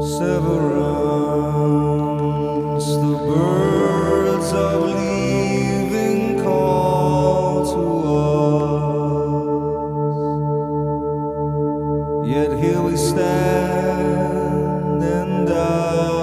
Severance, the birds of leaving call to us. Yet here we stand and die.